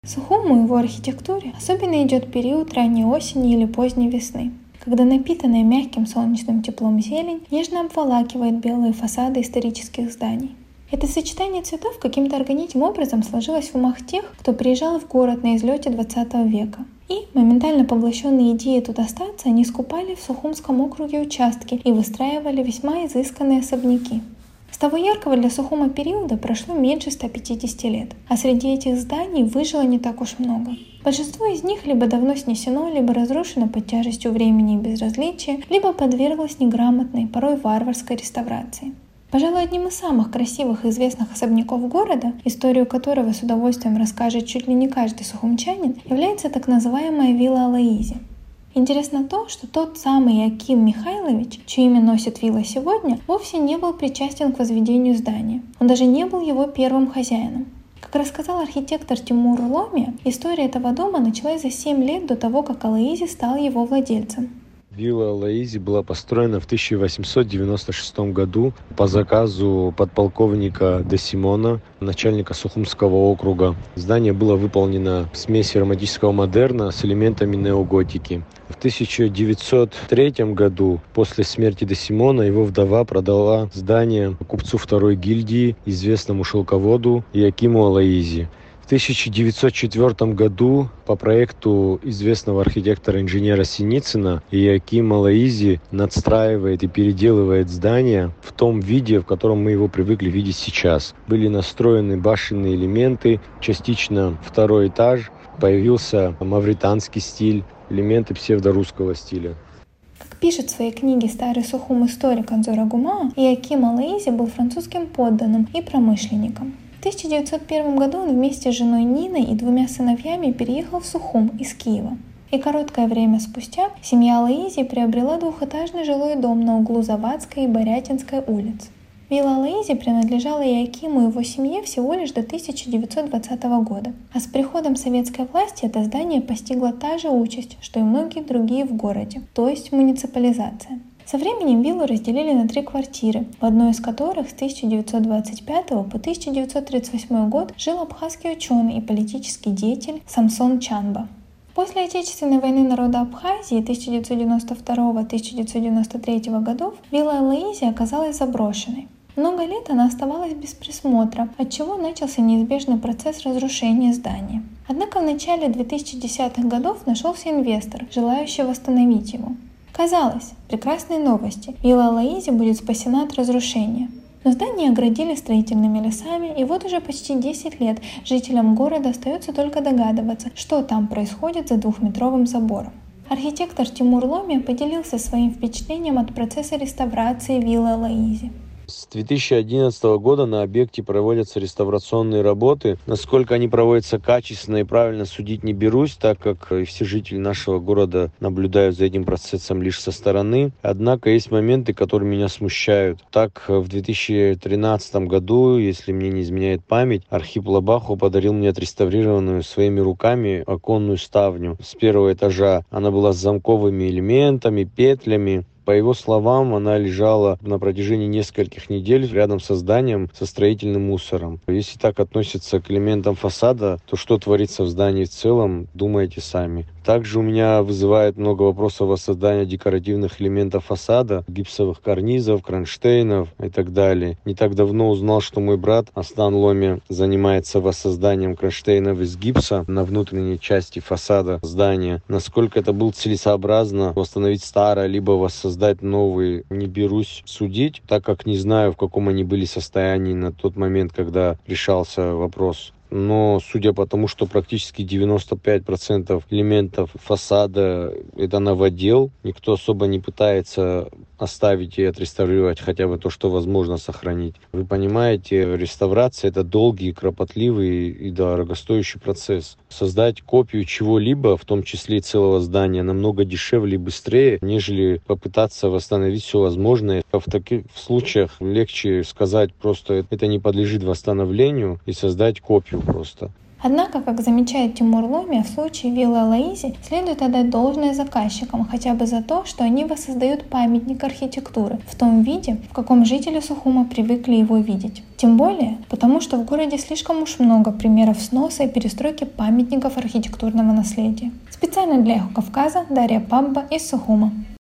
Сухуму и его архитектуре особенно идет период ранней осени или поздней весны, когда напитанная мягким солнечным теплом зелень нежно обволакивает белые фасады исторических зданий. Это сочетание цветов каким-то органичным образом сложилось в умах тех, кто приезжал в город на излете XX века. И, моментально поглощенные идеей тут остаться, они скупали в Сухумском округе участки и выстраивали весьма изысканные особняки. С того яркого для Сухума периода прошло меньше 150 лет, а среди этих зданий выжило не так уж много. Большинство из них либо давно снесено, либо разрушено под тяжестью времени и безразличия, либо подверглось неграмотной, порой варварской реставрации. Пожалуй, одним из самых красивых и известных особняков города, историю которого с удовольствием расскажет чуть ли не каждый сухумчанин, является так называемая вилла Алоизи. Интересно то, что тот самый Яким Михайлович, чье имя носит вилла сегодня, вовсе не был причастен к возведению здания. Он даже не был его первым хозяином. Как рассказал архитектор Тимур Ломия, история этого дома началась за 7 лет до того, как Алоизи стал его владельцем. Вилла Алоизи была построена в 1896 году по заказу подполковника Де Симона, начальника Сухумского округа. Здание было выполнено в смеси романтического модерна с элементами неоготики. В 1903 году, после смерти Де Симона, его вдова продала здание купцу второй гильдии, известному шелководу Якиму Алоизи. В 1904 году по проекту известного архитектора-инженера Синицына Яким Алоизи надстраивает и переделывает здание в том виде, в котором мы его привыкли видеть сейчас. Были настроены башенные элементы, частично второй этаж, появился мавританский стиль, элементы псевдорусского стиля. Как пишет в своей книге «Старый Сухум. Историк» Анзора Гумаа, Яким Алоизи был французским подданным и промышленником. В 1901 году он вместе с женой Ниной и 2 сыновьями переехал в Сухум из Киева. И короткое время спустя семья Алоизи приобрела двухэтажный жилой дом на углу Завадской и Борятинской улиц. Вилла Алоизи принадлежала Якиму и его семье всего лишь до 1920 года. А с приходом советской власти это здание постигла та же участь, что и многие другие в городе, то есть муниципализация. Со временем виллу разделили на 3 квартиры, в одной из которых с 1925 по 1938 год жил абхазский ученый и политический деятель Самсон Чанба. После Отечественной войны народа Абхазии 1992-1993 годов вилла Алоизи оказалась заброшенной. Много лет она оставалась без присмотра, отчего начался неизбежный процесс разрушения здания. Однако в начале 2010-х годов нашелся инвестор, желающий восстановить его. Казалось, прекрасные новости, вилла Алоизи будет спасена от разрушения. Но здание оградили строительными лесами, и вот уже почти 10 лет жителям города остается только догадываться, что там происходит за 2-метровым забором. Архитектор Тимур Ломия поделился своим впечатлением от процесса реставрации виллы Алоизи. С 2011 года на объекте проводятся реставрационные работы. Насколько они проводятся качественно и правильно, судить не берусь, так как все жители нашего города наблюдают за этим процессом лишь со стороны. Однако есть моменты, которые меня смущают. Так, в 2013 году, если мне не изменяет память, Архип Лабаху подарил мне отреставрированную своими руками оконную ставню с 1-го этажа. Она была с замковыми элементами, петлями. По его словам, она лежала на протяжении нескольких недель рядом со зданием со строительным мусором. Если так относятся к элементам фасада, то что творится в здании в целом, думайте сами. Также у меня вызывает много вопросов воссоздания декоративных элементов фасада, гипсовых карнизов, кронштейнов и так далее. Не так давно узнал, что мой брат Аслан Ломия занимается воссозданием кронштейнов из гипса на внутренней части фасада здания. Насколько это было целесообразно восстановить старое, либо воссоздать новые, не берусь судить, так как не знаю, в каком они были состоянии на тот момент, когда решался вопрос. Но судя по тому, что практически 95% элементов фасада это новодел, никто особо не пытается оставить и отреставрировать хотя бы то, что возможно сохранить. Вы понимаете, реставрация это долгий, кропотливый и дорогостоящий процесс. Создать копию чего-либо, в том числе и целого здания, намного дешевле и быстрее, нежели попытаться восстановить все возможное. В таких случаях легче сказать просто, это не подлежит восстановлению, и создать копию просто. Однако, как замечает Тимур Лумия, в случае виллы Алаизи следует отдать должное заказчикам хотя бы за то, что они воссоздают памятник архитектуры в том виде, в каком жители Сухума привыкли его видеть. Тем более, потому что в городе слишком уж много примеров сноса и перестройки памятников архитектурного наследия. Специально для «Эхо Кавказа» Дарья Пабба из Сухума.